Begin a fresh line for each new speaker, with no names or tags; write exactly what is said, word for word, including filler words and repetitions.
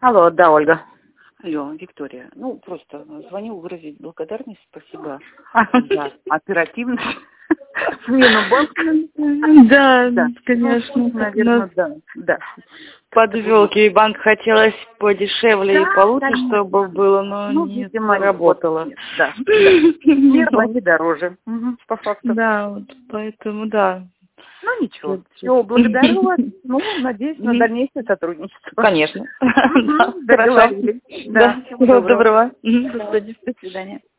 Алло, да, Ольга.
Алло, Виктория. Ну, просто звоню выразить благодарность. Спасибо
А,
за оперативность.
Смену банка.
Да,
Да,
конечно.
ну, наверное, да, да.
Подвел банк, хотелось подешевле и
Да,
получше,
конечно.
чтобы было, но
Ну,
не
видимо,
заработало.
вот, да, да. Первое не дороже, угу, по факту.
Да, вот поэтому да.
Ну, ничего. Все, благодарю вас. Ну, надеюсь на дальнейшее сотрудничество.
Конечно.
Договорились.
Да, всего доброго.
До свидания.